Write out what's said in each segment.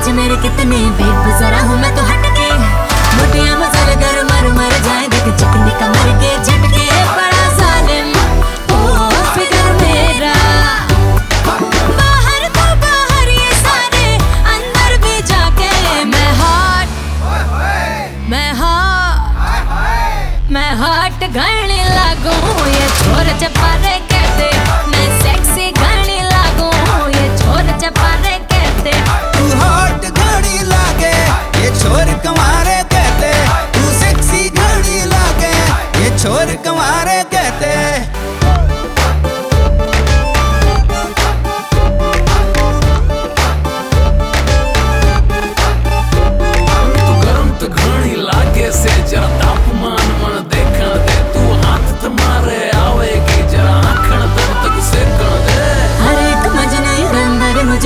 मुझे मेरे कितने बेबसरा हूँ मैं तो हटके। मोटियां मसाले कर मर मर जाए देख चिकनी कमर के झटके। बड़ा जालिम ओ फिगर मेरा, बाहर तो बाहर ये सारे अंदर भी जाके मैं हॉट घरने लागू। ये छोर चपारे कहते मैं सेक्सी घरने लागू। ये छोर चपारे कहते तू हॉट घड़ी लागे, ये छोर कमारे कहते। तू सेक्सी घड़ी लागे, ये छोर कमारे कहते।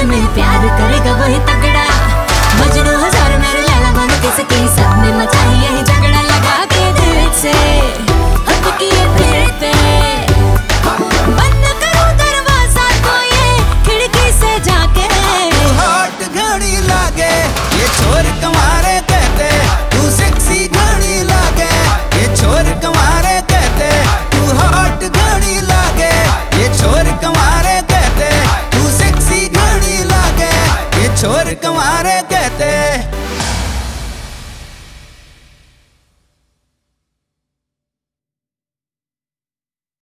प्यार करेगा वही तगड़ा, मजनू हजार मेरे लैला बनो किसकी सबने मचाई है